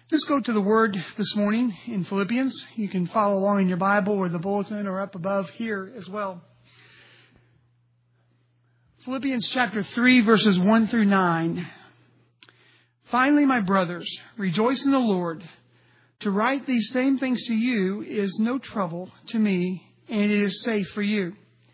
Let's go to the Word this morning in Philippians. You can follow along in your Bible or the bulletin or up above here as well. Philippians chapter 3, verses 1 through 9. Finally, my brothers, rejoice in the Lord. To write these same things to you is no trouble to me, and it is safe for you.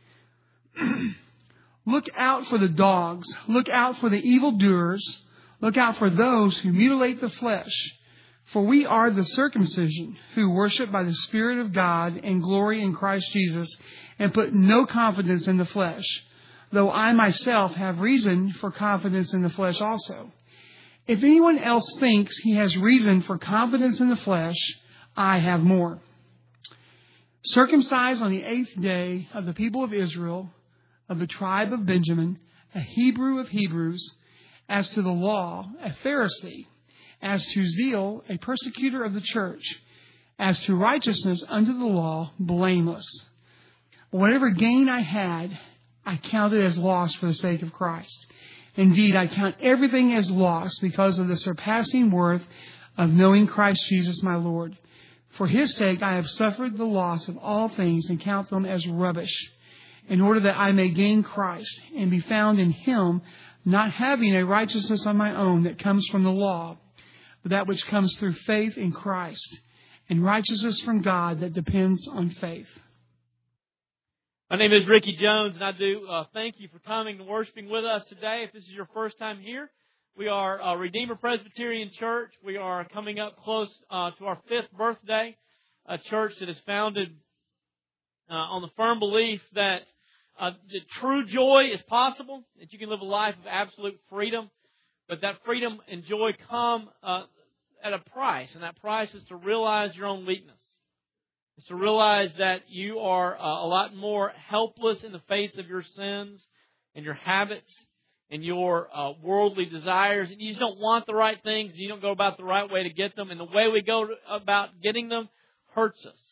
Look out for the dogs. Look out for the evildoers. Look out for those who mutilate the flesh. For we are the circumcision who worship by the Spirit of God and glory in Christ Jesus and put no confidence in the flesh, though I myself have reason for confidence in the flesh also. If anyone else thinks he has reason for confidence in the flesh, I have more. Circumcised on the 8th day of the people of Israel, of the tribe of Benjamin, a Hebrew of Hebrews, as to the law, a Pharisee, as to zeal, a persecutor of the church, as to righteousness under the law, blameless. Whatever gain I had, I counted as loss for the sake of Christ. Indeed, I count everything as loss because of the surpassing worth of knowing Christ Jesus my Lord. For His sake I have suffered the loss of all things and count them as rubbish, in order that I may gain Christ and be found in Him, not having a righteousness of my own that comes from the law, but that which comes through faith in Christ, and righteousness from God that depends on faith. My name is Ricky Jones, and I do thank you for coming and worshiping with us today. If this is your first time here, we are Redeemer Presbyterian Church. We are coming up close to our 5th birthday, a church that is founded on the firm belief that true joy is possible, that you can live a life of absolute freedom, but that freedom and joy come at a price, and that price is to realize your own weakness. It's to realize that you are a lot more helpless in the face of your sins and your habits and your worldly desires, and you just don't want the right things, and you don't go about the right way to get them, and the way we go about getting them hurts us.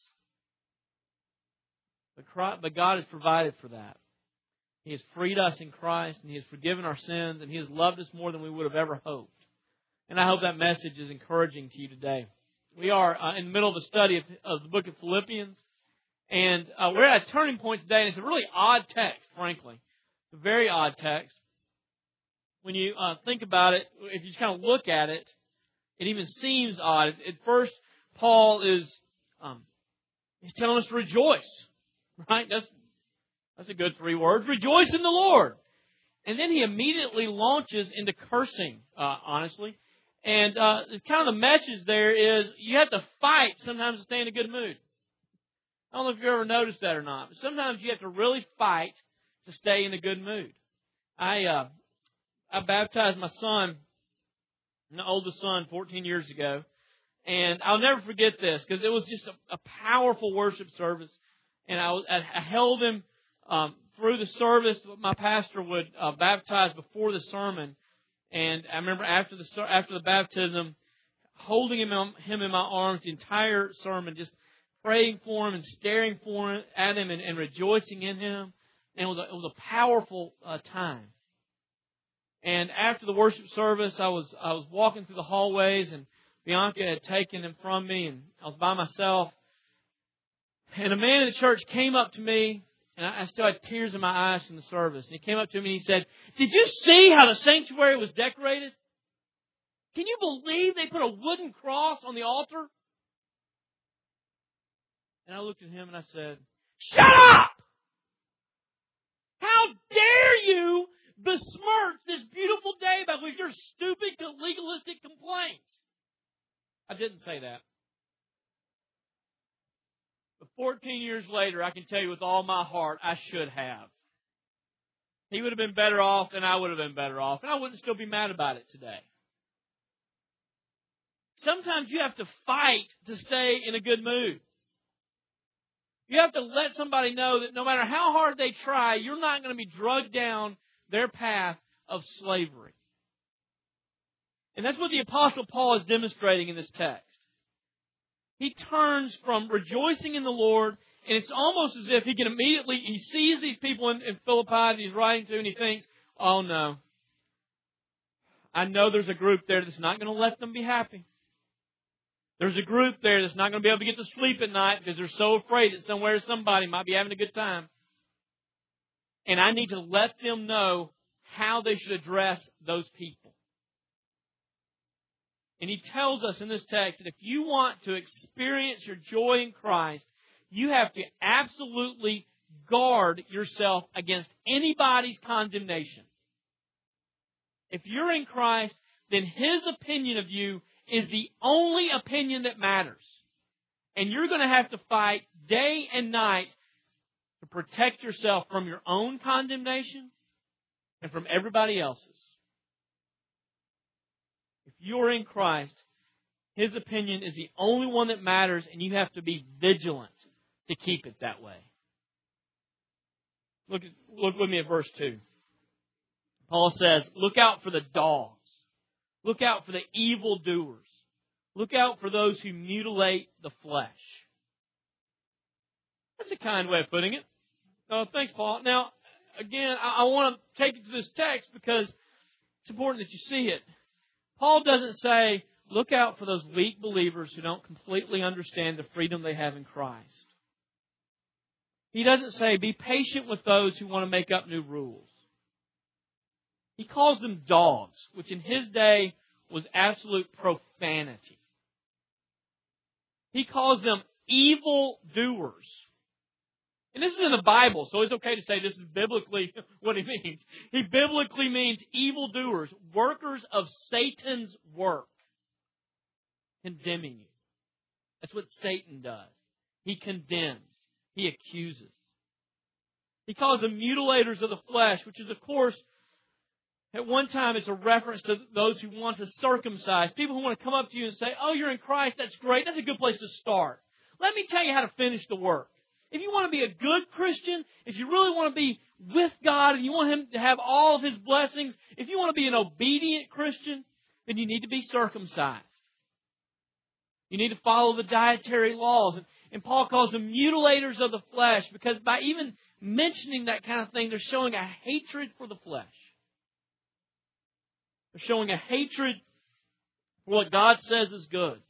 But God has provided for that. He has freed us in Christ, and He has forgiven our sins, and He has loved us more than we would have ever hoped. And I hope that message is encouraging to you today. We are in the middle of a study of the book of Philippians, and we're at a turning point today, and it's a really odd text, frankly. It's a very odd text. When you think about it, if you just kind of look at it, it even seems odd. At first, Paul is he's telling us to rejoice, right? That's a good 3 words. Rejoice in the Lord. And then he immediately launches into cursing, honestly. And kind of the message there is you have to fight sometimes to stay in a good mood. I don't know if you've ever noticed that or not, but sometimes you have to really fight to stay in a good mood. I baptized my son, my oldest son, 14 years ago. And I'll never forget this because it was just a powerful worship service. And I held him through the service. My pastor would baptize before the sermon. And I remember after the baptism, holding him in my arms the entire sermon, just praying for him and staring at him and rejoicing in him. And it was a powerful time. And after the worship service, I was walking through the hallways, and Bianca had taken him from me, and I was by myself. And a man in the church came up to me, and I still had tears in my eyes from the service. And he came up to me and he said, "Did you see how the sanctuary was decorated? Can you believe they put a wooden cross on the altar?" And I looked at him and I said, "Shut up! How dare you besmirch this beautiful day with your stupid legalistic complaints?" I didn't say that. But 14 years later, I can tell you with all my heart, I should have. He would have been better off, and I would have been better off, and I wouldn't still be mad about it today. Sometimes you have to fight to stay in a good mood. You have to let somebody know that no matter how hard they try, you're not going to be drugged down their path of slavery. And that's what the Apostle Paul is demonstrating in this text. He turns from rejoicing in the Lord, and it's almost as if he sees these people in Philippi that he's writing to, and he thinks, "Oh no, I know there's a group there that's not going to let them be happy. There's a group there that's not going to be able to get to sleep at night because they're so afraid that somewhere somebody might be having a good time. And I need to let them know how they should address those people. And he tells us in this text that if you want to experience your joy in Christ, you have to absolutely guard yourself against anybody's condemnation. If you're in Christ, then His opinion of you is the only opinion that matters. And you're going to have to fight day and night to protect yourself from your own condemnation and from everybody else's. If you're in Christ, His opinion is the only one that matters, and you have to be vigilant to keep it that way. Look with me at verse 2. Paul says, look out for the dogs. Look out for the evildoers. Look out for those who mutilate the flesh. That's a kind way of putting it. Thanks, Paul. Now, again, I want to take you to this text because it's important that you see it. Paul doesn't say, look out for those weak believers who don't completely understand the freedom they have in Christ. He doesn't say, be patient with those who want to make up new rules. He calls them dogs, which in his day was absolute profanity. He calls them evil doers. And this is in the Bible, so it's okay to say this is biblically what he means. He biblically means evil doers, workers of Satan's work, condemning you. That's what Satan does. He condemns. He accuses. He calls them mutilators of the flesh, which is, of course, at one time it's a reference to those who want to circumcise. People who want to come up to you and say, oh, you're in Christ, that's great. That's a good place to start. Let me tell you how to finish the work. If you want to be a good Christian, if you really want to be with God and you want Him to have all of His blessings, if you want to be an obedient Christian, then you need to be circumcised. You need to follow the dietary laws. And Paul calls them mutilators of the flesh because by even mentioning that kind of thing, they're showing a hatred for the flesh. They're showing a hatred for what God says is good.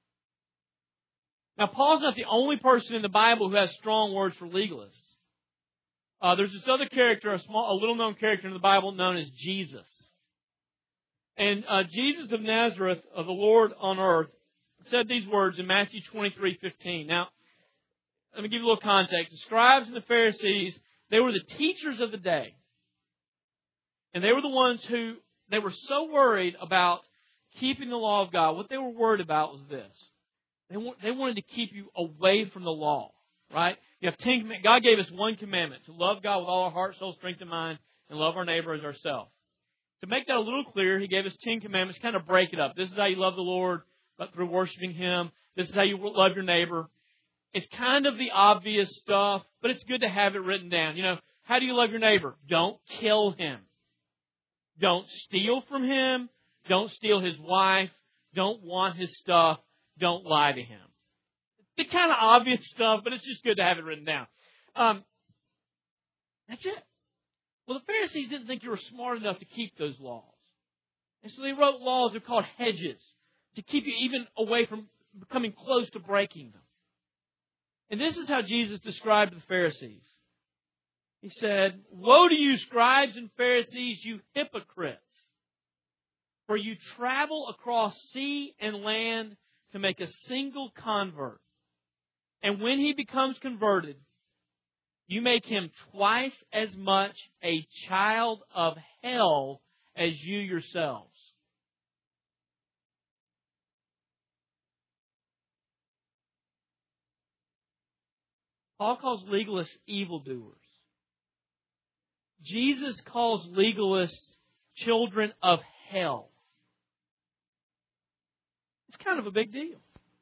Now, Paul's not the only person in the Bible who has strong words for legalists. There's this other character, a little-known character in the Bible known as Jesus. And Jesus of Nazareth, of the Lord on earth, said these words in Matthew 23:15. Now, let me give you a little context. The scribes and the Pharisees, they were the teachers of the day. And they were the ones who, they were so worried about keeping the law of God. What they were worried about was this. They wanted to keep you away from the law, right? You have 10 commandments. God gave us one commandment, to love God with all our heart, soul, strength, and mind, and love our neighbor as ourselves. To make that a little clearer, He gave us 10 commandments, kind of break it up. This is how you love the Lord, but through worshiping Him. This is how you love your neighbor. It's kind of the obvious stuff, but it's good to have it written down. You know, how do you love your neighbor? Don't kill him. Don't steal from him. Don't steal his wife. Don't want his stuff. Don't lie to him. It's kind of obvious stuff, but it's just good to have it written down. That's it. Well, the Pharisees didn't think you were smart enough to keep those laws. And so they wrote laws that are called hedges to keep you even away from becoming close to breaking them. And this is how Jesus described the Pharisees. He said, woe to you, scribes and Pharisees, you hypocrites! For you travel across sea and land to make a single convert. And when he becomes converted, you make him twice as much a child of hell as you yourselves. Paul calls legalists evildoers. Jesus calls legalists children of hell. It's kind of a big deal.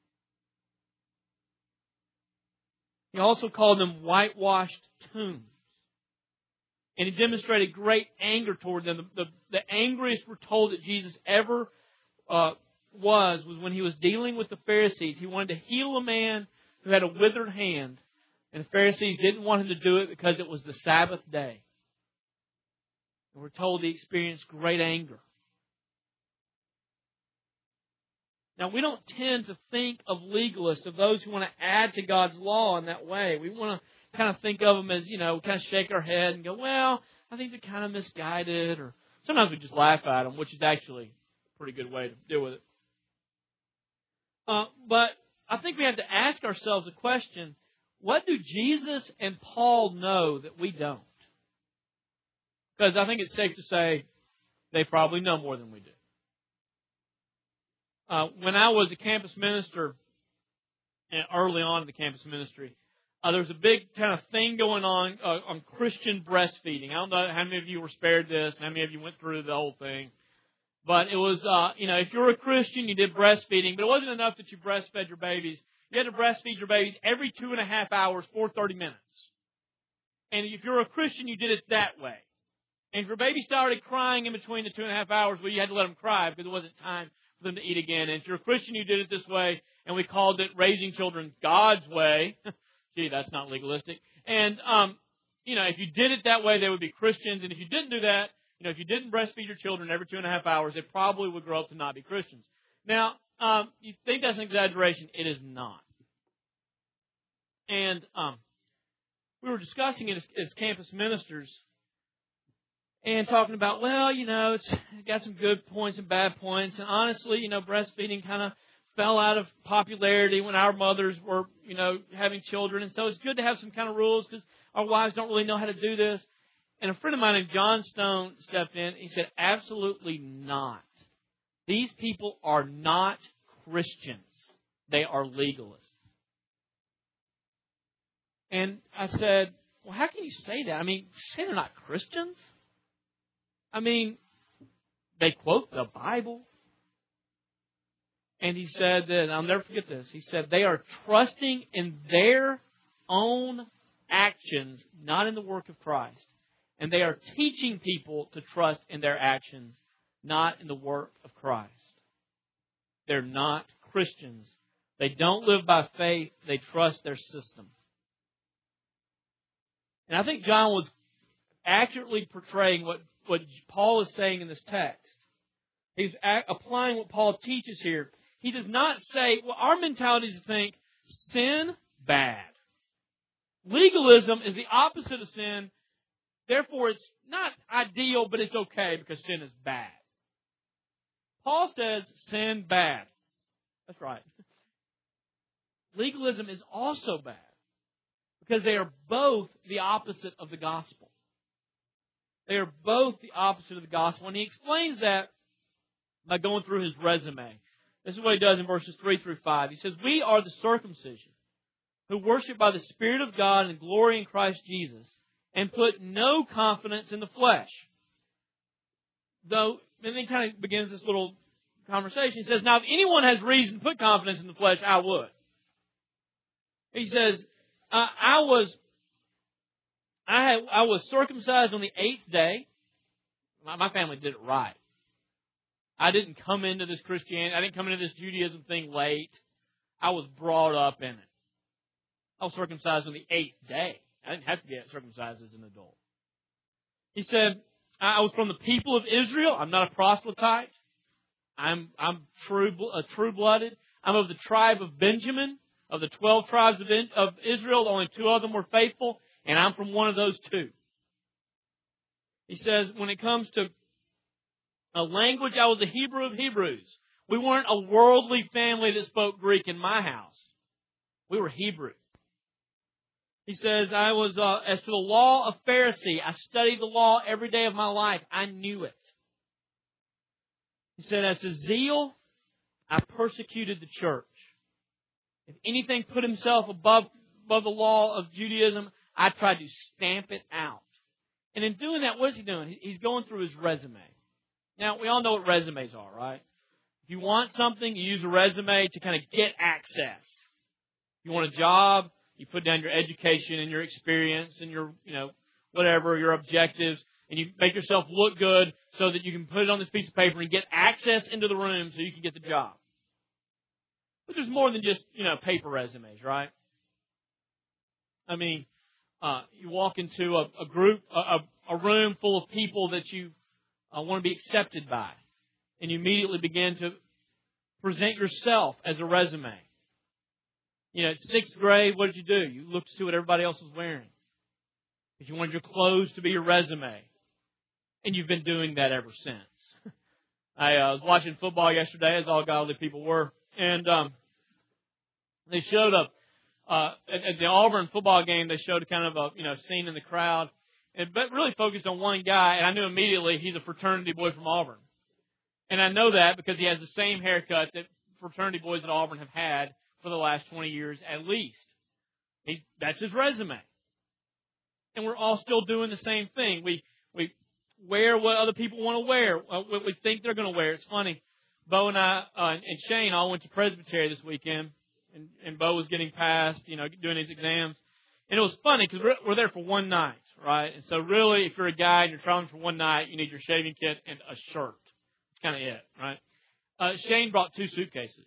He also called them whitewashed tombs. And he demonstrated great anger toward them. The angriest we're told that Jesus ever was when he was dealing with the Pharisees. He wanted to heal a man who had a withered hand. And the Pharisees didn't want him to do it because it was the Sabbath day. And we're told he experienced great anger. Now, we don't tend to think of legalists, of those who want to add to God's law in that way. We want to kind of think of them as, kind of shake our head and go, well, I think they're kind of misguided. Or sometimes we just laugh at them, which is actually a pretty good way to deal with it. But I think we have to ask ourselves a question. What do Jesus and Paul know that we don't? Because I think it's safe to say they probably know more than we do. When I was a campus minister, early on in the campus ministry, there was a big kind of thing going on Christian breastfeeding. I don't know how many of you were spared this and how many of you went through the whole thing. But it was, if you were a Christian, you did breastfeeding. But it wasn't enough that you breastfed your babies. You had to breastfeed your babies every 2.5 hours for 30 minutes. And if you're a Christian, you did it that way. And if your baby started crying in between the 2.5 hours, well, you had to let them cry because it wasn't time for them to eat again. And if you're a Christian, you did it this way. And we called it raising children God's way. Gee, that's not legalistic. And, if you did it that way, they would be Christians. And if you didn't do that, if you didn't breastfeed your children every 2.5 hours, they probably would grow up to not be Christians. Now, you think that's an exaggeration. It is not. And we were discussing it as campus ministers and talking about, it's got some good points and bad points. And honestly, breastfeeding kind of fell out of popularity when our mothers were, having children. And so it's good to have some kind of rules because our wives don't really know how to do this. And a friend of mine named John Stone stepped in. He said, absolutely not. These people are not Christians. They are legalists. And I said, well, how can you say that? I mean, say they're not Christians? I mean, they quote the Bible. And he said that, I'll never forget this, he said they are trusting in their own actions, not in the work of Christ. And they are teaching people to trust in their actions, not in the work of Christ. They're not Christians. They don't live by faith. They trust their system. And I think John was accurately portraying what Paul is saying in this text. He's applying what Paul teaches here. He does not say, well, our mentality is to think, sin, bad. Legalism is the opposite of sin. Therefore, it's not ideal, but it's okay because sin is bad. Paul says, sin, bad. That's right. Legalism is also bad because they are both the opposite of the gospel. They are both the opposite of the gospel. And he explains that by going through his resume. This is what he does in verses 3 through 5. He says, we are the circumcision who worship by the Spirit of God and glory in Christ Jesus and put no confidence in the flesh. Though, and then he kind of begins this little conversation. He says, now if anyone has reason to put confidence in the flesh, I would. He says, I was circumcised on the 8th day. My family did it right. I didn't come into this Christianity. I didn't come into this Judaism thing late. I was brought up in it. I was circumcised on the 8th day. I didn't have to get circumcised as an adult. He said, I was from the people of Israel. I'm not a proselyte. I'm true-blooded. I'm of the tribe of Benjamin. Of the 12 tribes of Israel, only 2 of them were faithful, and I'm from one of those 2. He says, when it comes to a language, I was a Hebrew of Hebrews. We weren't a worldly family that spoke Greek in my house. We were Hebrew. He says, I was, as to the law of Pharisee, I studied the law every day of my life. I knew it. He said, as to zeal, I persecuted the church. If anything put himself above the law of Judaism, I tried to stamp it out. And in doing that, what is he doing? He's going through his resume. Now, we all know what resumes are, right? If you want something, you use a resume to kind of get access. If you want a job, you put down your education and your experience and your, whatever, your objectives, and you make yourself look good so that you can put it on this piece of paper and get access into the room so you can get the job. But there's more than just, paper resumes, right? I mean, you walk into a group, a room full of people that you want to be accepted by. And you immediately begin to present yourself as a resume. You know, 6th grade, what did you do? You looked to see what everybody else was wearing. Because you wanted your clothes to be your resume. And you've been doing that ever since. I was watching football yesterday, as all godly people were. And they showed up at the Auburn football game. They showed kind of a scene in the crowd, but really focused on one guy. And I knew immediately he's a fraternity boy from Auburn. And I know that because he has the same haircut that fraternity boys at Auburn have had for the last 20 years at least. That's his resume. And we're all still doing the same thing. We wear what other people want to wear, what we think they're going to wear. It's funny. Bo and I and Shane all went to Presbytery this weekend, and Bo was getting past, doing his exams. And it was funny because we're there for one night, right? And so really, if you're a guy and you're traveling for one night, you need your shaving kit and a shirt. That's kind of it, right? Shane brought 2 suitcases.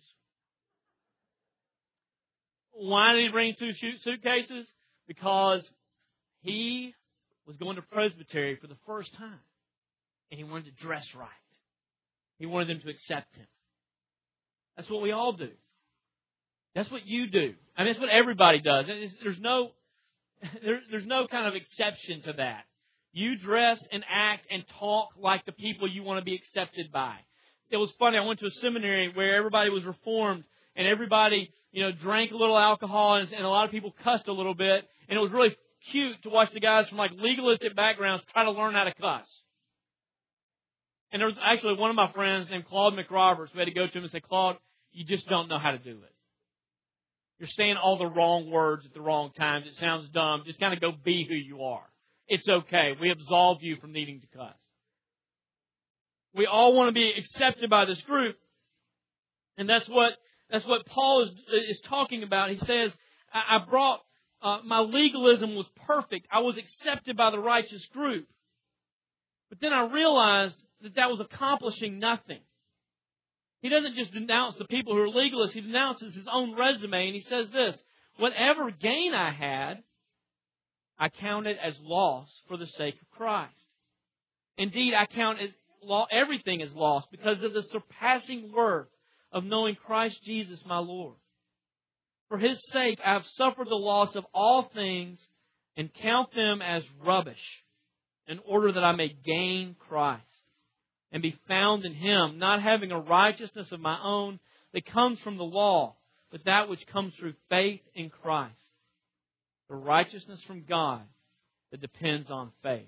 Why did he bring 2 suitcases? Because he was going to Presbytery for the first time. And he wanted to dress right. He wanted them to accept him. That's what we all do. That's what you do. I mean, that's what everybody does. There's no kind of exception to that. You dress and act and talk like the people you want to be accepted by. It was funny. I went to a seminary where everybody was Reformed and everybody, drank a little alcohol and a lot of people cussed a little bit. And it was really cute to watch the guys from legalistic backgrounds try to learn how to cuss. And there was actually one of my friends named Claude McRoberts. We had to go to him and say, Claude, you just don't know how to do it. You're saying all the wrong words at the wrong times. It sounds dumb. Just kind of go be who you are. It's okay. We absolve you from needing to cuss. We all want to be accepted by this group. And that's what Paul is talking about. He says, I brought, my legalism was perfect. I was accepted by the righteous group. But then I realized that was accomplishing nothing. He doesn't just denounce the people who are legalists. He denounces his own resume. And he says this, whatever gain I had, I counted as loss for the sake of Christ. Indeed, I count everything as loss because of the surpassing worth of knowing Christ Jesus my Lord. For His sake, I have suffered the loss of all things and count them as rubbish in order that I may gain Christ and be found in Him, not having a righteousness of my own that comes from the law, but that which comes through faith in Christ. The righteousness from God that depends on faith.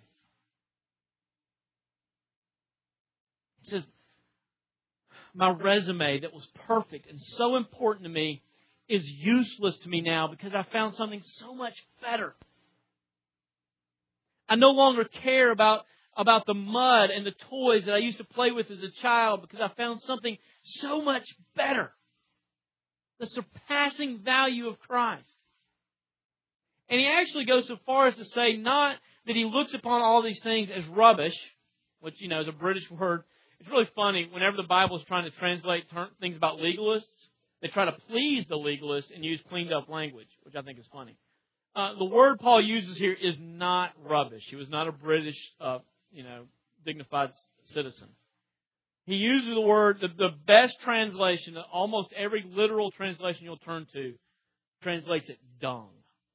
He says, my resume that was perfect and so important to me is useless to me now because I found something so much better. I no longer care about the mud and the toys that I used to play with as a child because I found something so much better. The surpassing value of Christ. And he actually goes so far as to say not that he looks upon all these things as rubbish, which, is a British word. It's really funny. Whenever the Bible is trying to translate things about legalists, they try to please the legalists and use cleaned up language, which I think is funny. The word Paul uses here is not rubbish. He was not a British, dignified citizen. He uses the word, the best translation, almost every literal translation you'll turn to, translates it dung.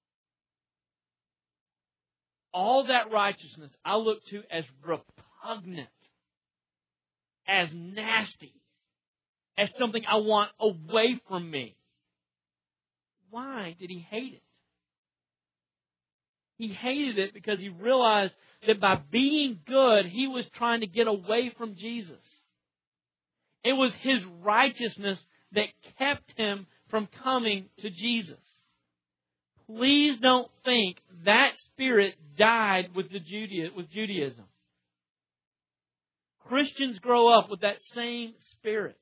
All that righteousness I look to as repugnant, as nasty, as something I want away from me. Why did he hate it? He hated it because he realized that by being good, he was trying to get away from Jesus. It was his righteousness that kept him from coming to Jesus. Please don't think that spirit died with Judaism. Christians grow up with that same spirit.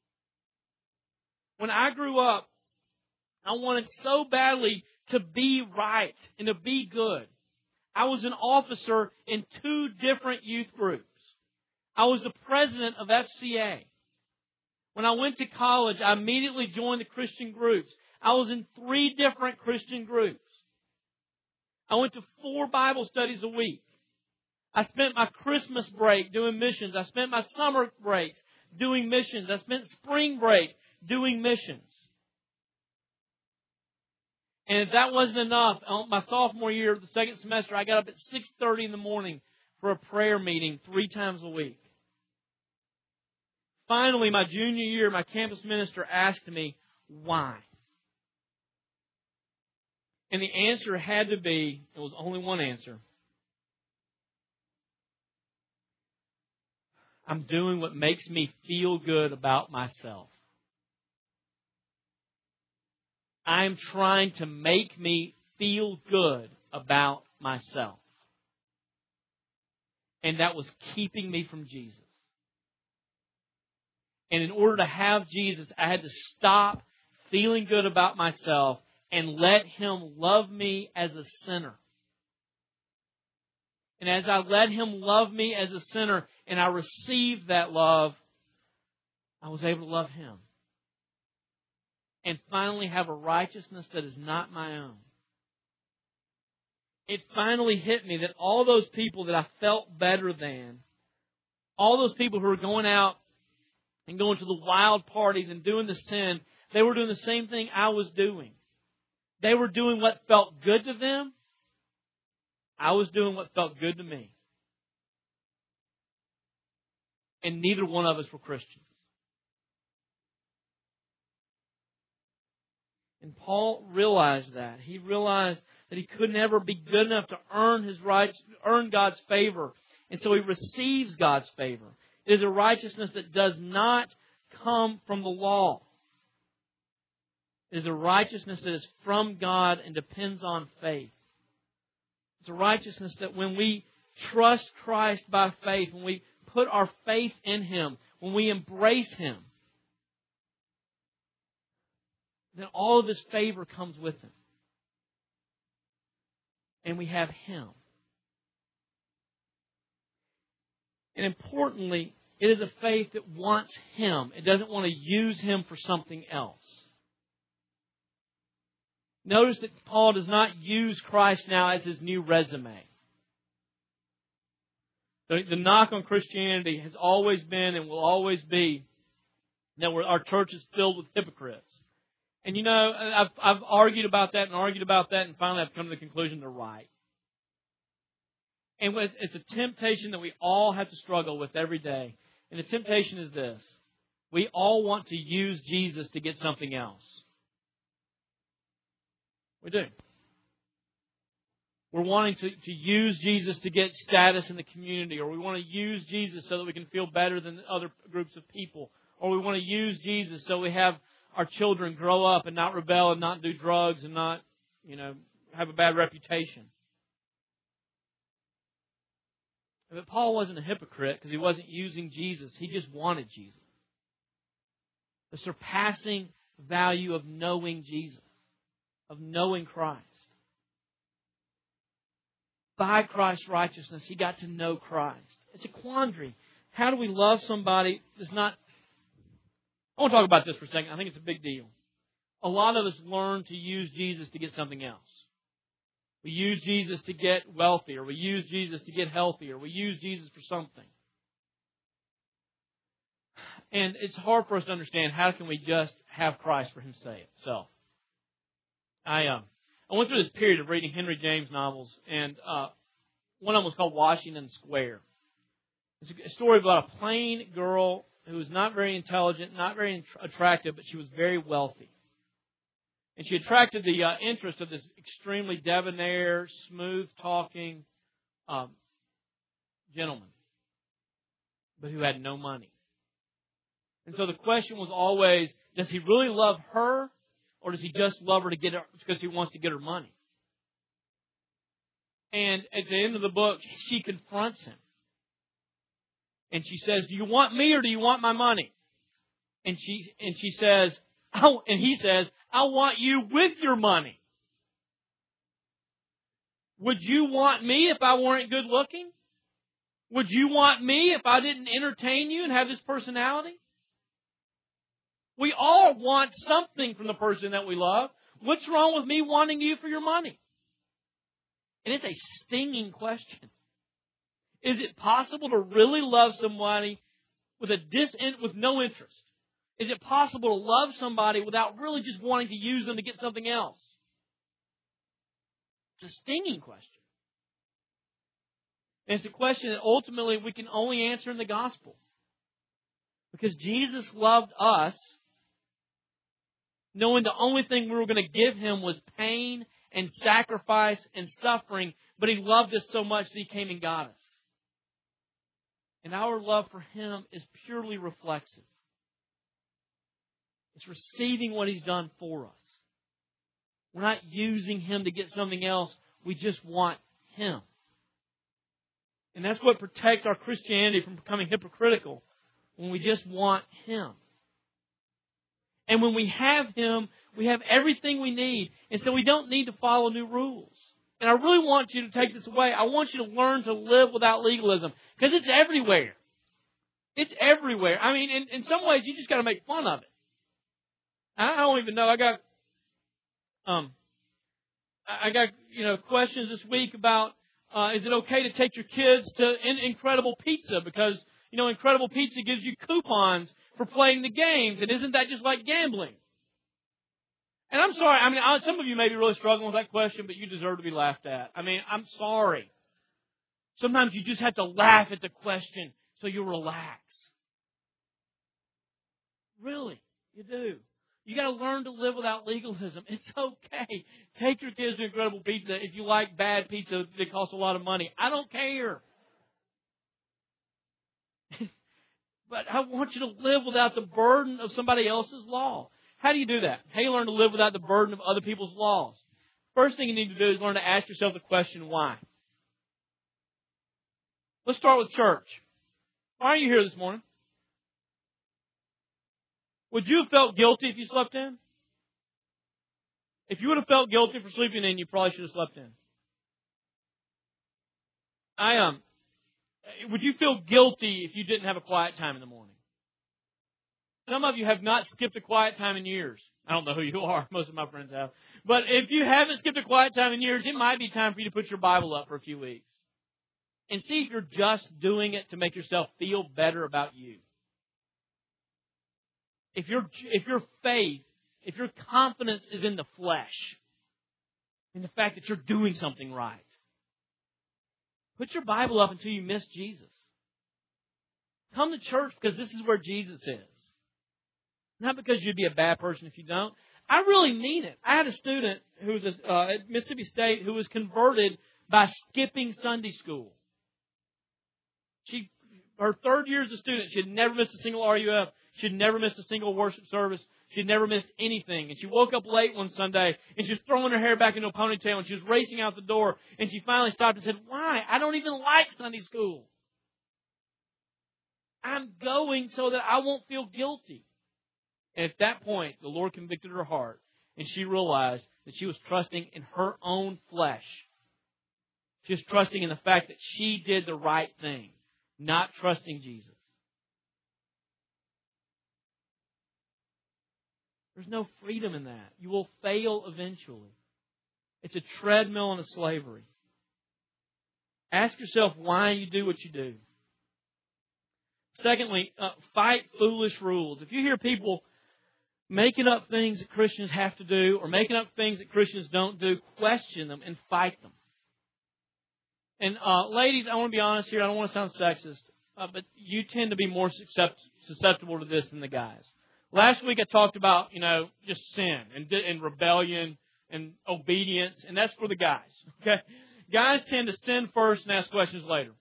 When I grew up, I wanted so badly to be right and to be good. I was an officer in 2 different youth groups. I was the president of FCA. When I went to college, I immediately joined the Christian groups. I was in 3 different Christian groups. I went to 4 Bible studies a week. I spent my Christmas break doing missions. I spent my summer breaks doing missions. I spent spring break doing missions. And if that wasn't enough, my sophomore year, the second semester, I got up at 6:30 in the morning for a prayer meeting 3 times a week. Finally, my junior year, my campus minister asked me, why? And the answer had to be, it was only one answer. I'm doing what makes me feel good about myself. I'm trying to make me feel good about myself. And that was keeping me from Jesus. And in order to have Jesus, I had to stop feeling good about myself and let Him love me as a sinner. And as I let Him love me as a sinner and I received that love, I was able to love Him. And finally have a righteousness that is not my own. It finally hit me that all those people that I felt better than, all those people who were going out and going to the wild parties and doing the sin, they were doing the same thing I was doing. They were doing what felt good to them. I was doing what felt good to me. And neither one of us were Christians. And Paul realized that. He realized that he could never be good enough to earn God's favor. And so he receives God's favor. It is a righteousness that does not come from the law. It is a righteousness that is from God and depends on faith. It's a righteousness that when we trust Christ by faith, when we put our faith in Him, when we embrace Him, then all of His favor comes with Him. And we have Him. And importantly, it is a faith that wants Him. It doesn't want to use Him for something else. Notice that Paul does not use Christ now as his new resume. The knock on Christianity has always been and will always be that our church is filled with hypocrites. And you know, I've argued about that, and finally I've come to the conclusion they're right. And it's a temptation that we all have to struggle with every day. And the temptation is this. We all want to use Jesus to get something else. We do. We're wanting to use Jesus to get status in the community, or we want to use Jesus so that we can feel better than other groups of people, or we want to use Jesus so we have our children grow up and not rebel and not do drugs and not, have a bad reputation. But Paul wasn't a hypocrite because he wasn't using Jesus. He just wanted Jesus. The surpassing value of knowing Jesus, of knowing Christ. By Christ's righteousness, he got to know Christ. It's a quandary. How do we love somebody that's not... I want to talk about this for a second. I think it's a big deal. A lot of us learn to use Jesus to get something else. We use Jesus to get wealthy, or we use Jesus to get healthy, or we use Jesus for something. And it's hard for us to understand how can we just have Christ for Himself. I went through this period of reading Henry James novels, and one of them was called Washington Square. It's a story about a plain girl who was not very intelligent, not very attractive, but she was very wealthy. And she attracted the interest of this extremely debonair, smooth-talking gentleman, but who had no money. And so the question was always, does he really love her, or does he just love her to get her because he wants to get her money? And at the end of the book, she confronts him. And she says, do you want me or do you want my money? And she says, and he says, I want you with your money. Would you want me if I weren't good looking? Would you want me if I didn't entertain you and have this personality? We all want something from the person that we love. What's wrong with me wanting you for your money? And it's a stinging question. Is it possible to really love somebody with no interest? Is it possible to love somebody without really just wanting to use them to get something else? It's a stinging question. And it's a question that ultimately we can only answer in the gospel. Because Jesus loved us, knowing the only thing we were going to give Him was pain and sacrifice and suffering, but He loved us so much that He came and got us. And our love for Him is purely reflexive. It's receiving what He's done for us. We're not using Him to get something else. We just want Him. And that's what protects our Christianity from becoming hypocritical, when we just want Him. And when we have Him, we have everything we need. And so we don't need to follow new rules. And I really want you to take this away. I want you to learn to live without legalism. Because it's everywhere. It's everywhere. I mean, in some ways, you just got to make fun of it. I don't even know. I got questions this week about is it okay to take your kids to Incredible Pizza because Incredible Pizza gives you coupons for playing the games, and isn't that just like gambling? And I'm sorry. I mean, some of you may be really struggling with that question, but you deserve to be laughed at. I mean, I'm sorry. Sometimes you just have to laugh at the question so you'll relax. Really, you do. You got to learn to live without legalism. It's okay. Take your kids to Incredible Pizza if you like bad pizza that costs a lot of money. I don't care. But I want you to live without the burden of somebody else's law. How do you do that? How do you learn to live without the burden of other people's laws? First thing you need to do is learn to ask yourself the question, why? Let's start with church. Why are you here this morning? Would you have felt guilty if you slept in? If you would have felt guilty for sleeping in, you probably should have slept in. Would you feel guilty if you didn't have a quiet time in the morning? Some of you have not skipped a quiet time in years. I don't know who you are. Most of my friends have. But if you haven't skipped a quiet time in years, it might be time for you to put your Bible up for a few weeks. And see if you're just doing it to make yourself feel better about you. If your faith, if your confidence is in the flesh, in the fact that you're doing something right, put your Bible up until you miss Jesus. Come to church because this is where Jesus is. Not because you'd be a bad person if you don't. I really mean it. I had a student who was at Mississippi State who was converted by skipping Sunday school. Her third year as a student, she had never missed a single RUF. She had never missed a single worship service. She had never missed anything. And she woke up late one Sunday, and she was throwing her hair back into a ponytail, and she was racing out the door. And she finally stopped and said, "Why? I don't even like Sunday school. I'm going so that I won't feel guilty." And at that point, the Lord convicted her heart, and she realized that she was trusting in her own flesh. She was trusting in the fact that she did the right thing, not trusting Jesus. There's no freedom in that. You will fail eventually. It's a treadmill and a slavery. Ask yourself why you do what you do. Secondly, fight foolish rules. If you hear people making up things that Christians have to do or making up things that Christians don't do, question them and fight them. And ladies, I want to be honest here. I don't want to sound sexist, but you tend to be more susceptible to this than the guys. Last week I talked about, just sin and rebellion and obedience, and that's for the guys. Okay, guys tend to sin first and ask questions later.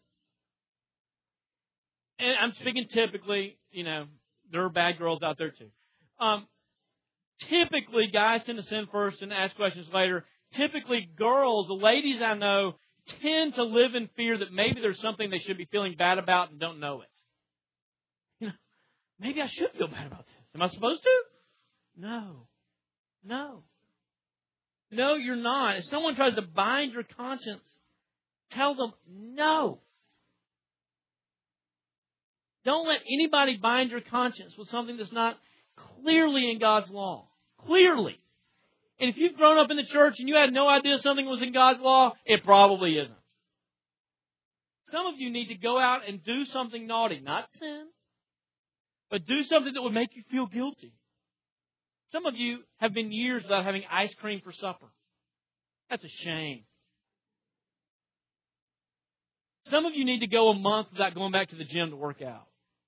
And I'm speaking typically. There are bad girls out there too. Typically, guys tend to sin first and ask questions later. Typically, girls, the ladies I know, tend to live in fear that maybe there's something they should be feeling bad about and don't know it. Maybe I should feel bad about this. Am I supposed to? No. No, you're not. If someone tries to bind your conscience, tell them no. Don't let anybody bind your conscience with something that's not clearly in God's law. Clearly. And if you've grown up in the church and you had no idea something was in God's law, it probably isn't. Some of you need to go out and do something naughty, not sin. But do something that would make you feel guilty. Some of you have been years without having ice cream for supper. That's a shame. Some of you need to go a month without going back to the gym to work out.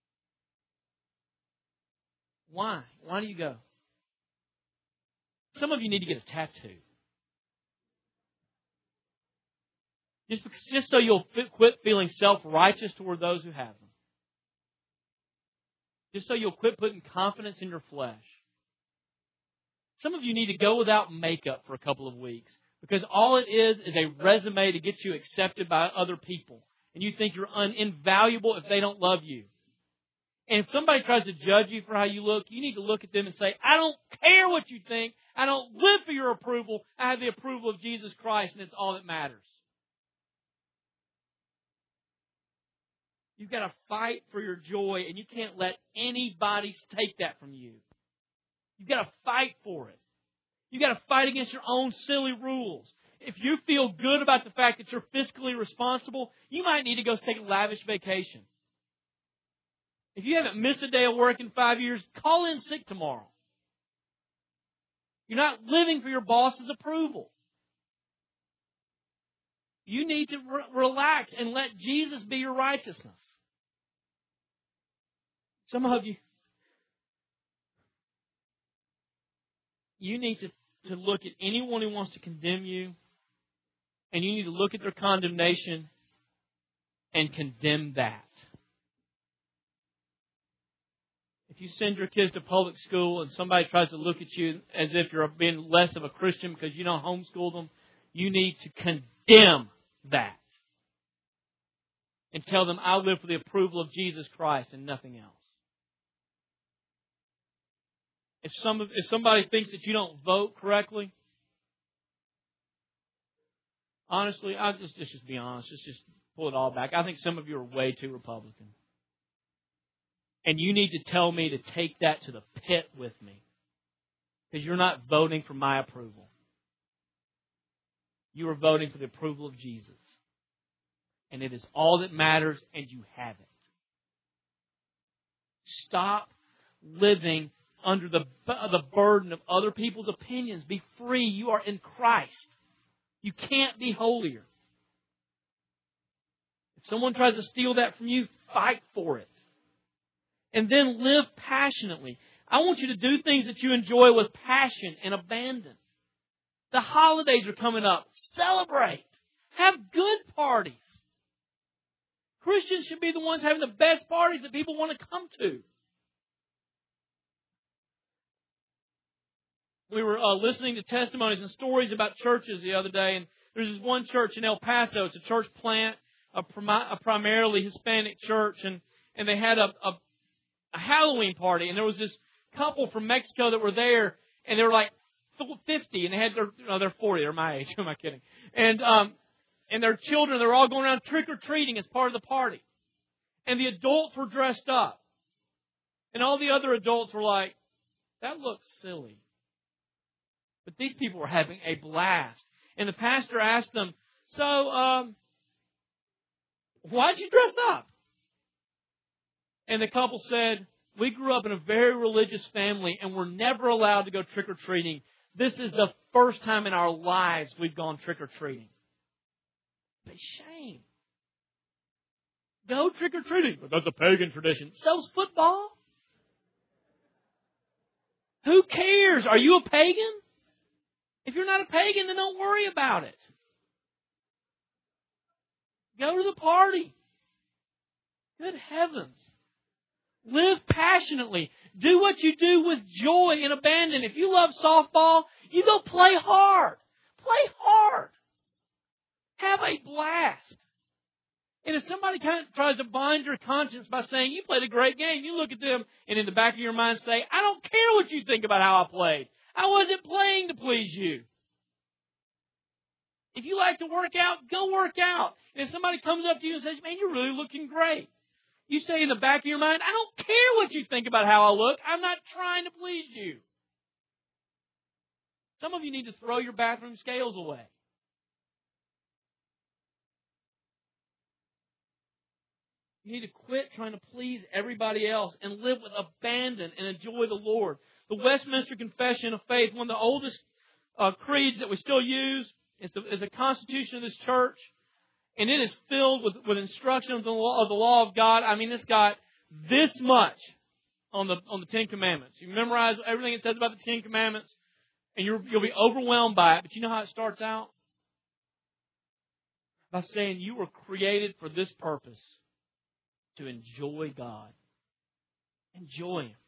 Why? Why do you go? Some of you need to get a tattoo. Just so you'll quit feeling self-righteous toward those who have them. Just so you'll quit putting confidence in your flesh. Some of you need to go without makeup for a couple of weeks because all it is a resume to get you accepted by other people. And you think you're invaluable if they don't love you. And if somebody tries to judge you for how you look, you need to look at them and say, I don't care what you think. I don't live for your approval. I have the approval of Jesus Christ, and it's all that matters. You've got to fight for your joy, and you can't let anybody take that from you. You've got to fight for it. You've got to fight against your own silly rules. If you feel good about the fact that you're fiscally responsible, you might need to go take a lavish vacation. If you haven't missed a day of work in 5 years, call in sick tomorrow. You're not living for your boss's approval. You need to relax and let Jesus be your righteousness. Some of you need to look at anyone who wants to condemn you, and you need to look at their condemnation and condemn that. If you send your kids to public school and somebody tries to look at you as if you're being less of a Christian because you don't homeschool them, you need to condemn that. And tell them, I live for the approval of Jesus Christ and nothing else. If somebody thinks that you don't vote correctly, honestly, I'll just be honest. Let's just pull it all back. I think some of you are way too Republican. And you need to tell me to take that to the pit with me. Because you're not voting for my approval. You are voting for the approval of Jesus. And it is all that matters, and you have it. Stop living under the burden of other people's opinions. Be free. You are in Christ. You can't be holier. If someone tries to steal that from you, fight for it. And then live passionately. I want you to do things that you enjoy with passion and abandon. The holidays are coming up. Celebrate. Have good parties. Christians should be the ones having the best parties that people want to come to. We were listening to testimonies and stories about churches the other day, and there's this one church in El Paso. It's a church plant, a primarily Hispanic church, and they had a Halloween party, and there was this couple from Mexico that were there, and they were like 50, and they had they're 40, they're my age, who am I kidding? And their children, they're all going around trick-or-treating as part of the party. And the adults were dressed up. And all the other adults were like, that looks silly. But these people were having a blast. And the pastor asked them, so, why'd you dress up? And the couple said, we grew up in a very religious family and we're never allowed to go trick-or-treating. This is the first time in our lives we've gone trick-or-treating. But shame. Go trick-or-treating. But that's a pagan tradition. So's football. Who cares? Are you a pagan? If you're not a pagan, then don't worry about it. Go to the party. Good heavens. Live passionately. Do what you do with joy and abandon. If you love softball, you go play hard. Play hard. Have a blast. And if somebody kind of tries to bind your conscience by saying, you played a great game, you look at them and in the back of your mind say, I don't care what you think about how I played. I wasn't playing to please you. If you like to work out, go work out. And if somebody comes up to you and says, man, you're really looking great. You say in the back of your mind, I don't care what you think about how I look. I'm not trying to please you. Some of you need to throw your bathroom scales away. You need to quit trying to please everybody else and live with abandon and enjoy the Lord. The Westminster Confession of Faith, one of the oldest creeds that we still use, is the Constitution of this church. And it is filled with instruction of the law of God. I mean, it's got this much on the Ten Commandments. You memorize everything it says about the Ten Commandments, and you'll be overwhelmed by it. But you know how it starts out? By saying you were created for this purpose, to enjoy God. Enjoy Him.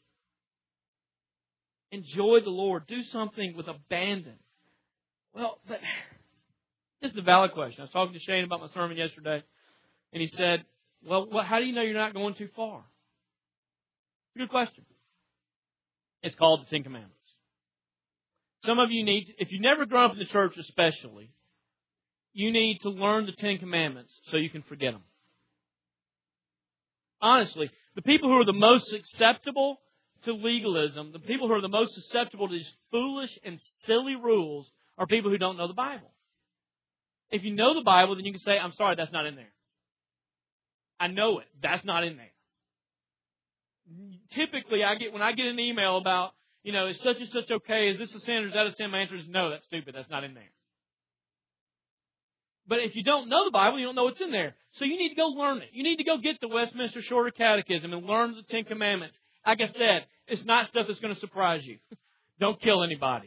Enjoy the Lord. Do something with abandon. Well, but this is a valid question. I was talking to Shane about my sermon yesterday, and he said, well, how do you know you're not going too far? Good question. It's called the Ten Commandments. Some of you need, if you've never grown up in the church especially, you need to learn the Ten Commandments so you can forget them. Honestly, the people who are the most susceptible to legalism, the people who are the most susceptible to these foolish and silly rules are people who don't know the Bible. If you know the Bible, then you can say, I'm sorry, that's not in there. I know it. That's not in there. Typically, when I get an email about, is such and such okay? Is this a sin or is that a sin? My answer is no, that's stupid. That's not in there. But if you don't know the Bible, you don't know what's in there. So you need to go learn it. You need to go get the Westminster Shorter Catechism and learn the Ten Commandments. Like I said, it's not stuff that's going to surprise you. Don't kill anybody.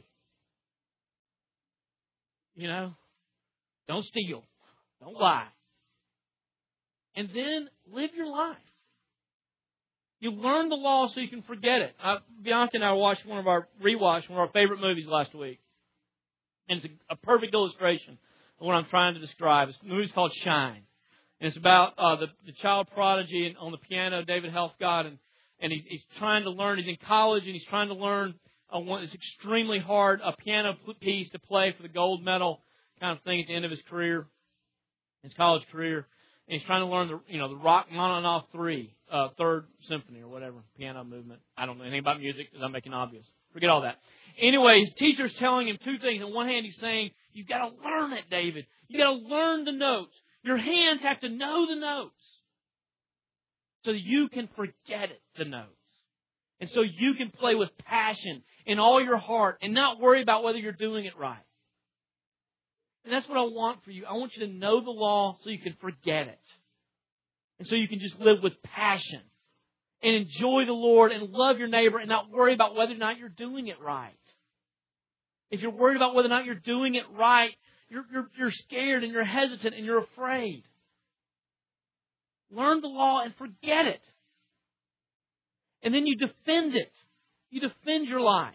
Don't steal. Don't lie. And then live your life. You learn the law so you can forget it. Bianca and I rewatched one of our favorite movies last week. And it's a perfect illustration of what I'm trying to describe. The movie's called Shine. And it's about the child prodigy on the piano, David Helfgott, and he's trying to learn. He's in college and he's trying to learn it's extremely hard, a piano piece to play for the gold medal kind of thing at the end of his career, his college career. And he's trying to learn the Rachmaninoff 3, Third Symphony or whatever, piano movement. I don't know anything about music, as I'm making obvious. Forget all that. Anyway, his teacher's telling him two things. On one hand, he's saying, you've got to learn it, David. You've got to learn the notes. Your hands have to know the notes so that you can forget it, the notes. And so you can play with passion in all your heart and not worry about whether you're doing it right. And that's what I want for you. I want you to know the law so you can forget it. And so you can just live with passion and enjoy the Lord and love your neighbor and not worry about whether or not you're doing it right. If you're worried about whether or not you're doing it right, you're scared and you're hesitant and you're afraid. Learn the law and forget it. And then you defend it. You defend your life.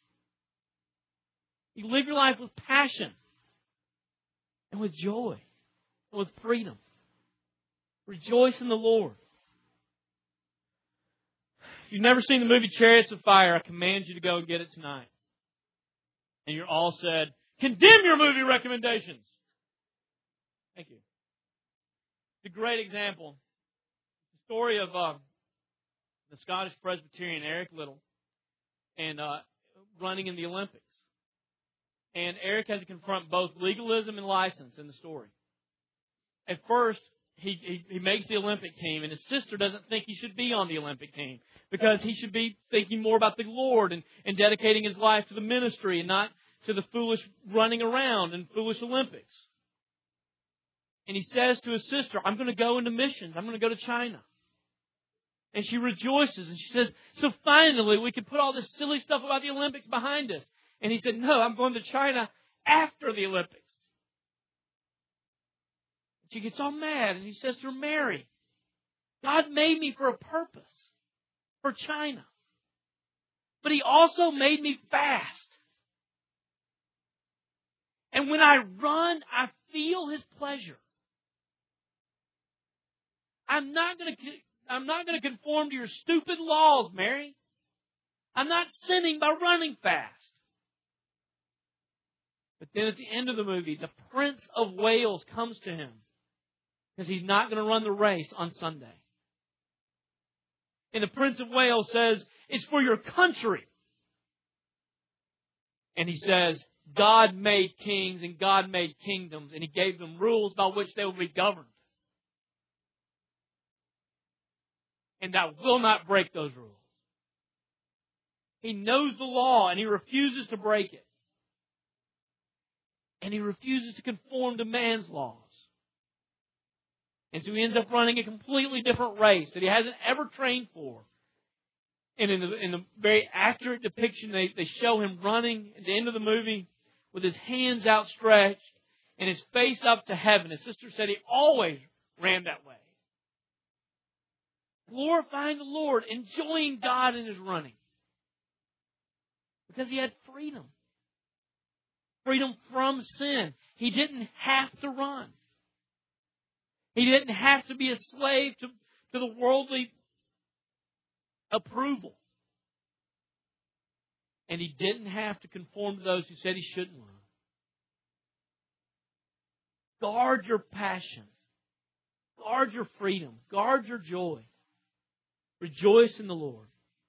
You live your life with passion and with joy and with freedom. Rejoice in the Lord. If you've never seen the movie Chariots of Fire, I command you to go and get it tonight. And you're all said, condemn your movie recommendations. Thank you. It's a great example. The story of the Scottish Presbyterian Eric Liddell and running in the Olympics. And Eric has to confront both legalism and license in the story. At first, he makes the Olympic team, and his sister doesn't think he should be on the Olympic team because he should be thinking more about the Lord and dedicating his life to the ministry and not to the foolish running around and foolish Olympics. And he says to his sister, I'm going to go into missions. I'm going to go to China. And she rejoices and she says, so finally we can put all this silly stuff about the Olympics behind us. And he said, no, I'm going to China after the Olympics. She gets all mad and he says to her, Mary, God made me for a purpose, for China. But He also made me fast. And when I run, I feel His pleasure. I'm not going to conform to your stupid laws, Mary. I'm not sinning by running fast. But then at the end of the movie, the Prince of Wales comes to him because he's not going to run the race on Sunday. And the Prince of Wales says, it's for your country. And he says, God made kings and God made kingdoms, and He gave them rules by which they will be governed. and thou wilt not break those rules. He knows the law and he refuses to break it. And he refuses to conform to man's laws. And so he ends up running a completely different race that he hasn't ever trained for. And in the very accurate depiction, they show him running at the end of the movie with his hands outstretched and his face up to heaven. His sister said he always ran that way. Glorifying the Lord, enjoying God in his running. Because he had freedom. Freedom from sin. He didn't have to run. He didn't have to be a slave to the worldly approval. And he didn't have to conform to those who said he shouldn't run. Guard your passion. Guard your freedom. Guard your joy. Rejoice in the Lord.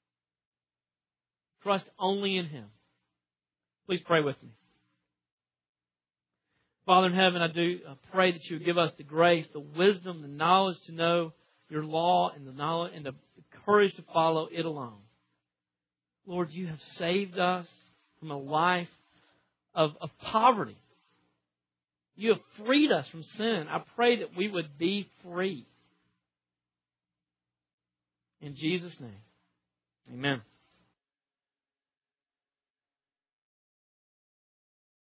Trust only in Him. Please pray with me. Father in heaven, I pray that you would give us the grace, the wisdom, the knowledge to know your law and the knowledge and the courage to follow it alone. Lord, you have saved us from a life of poverty. You have freed us from sin. I pray that we would be free. In Jesus' name, amen.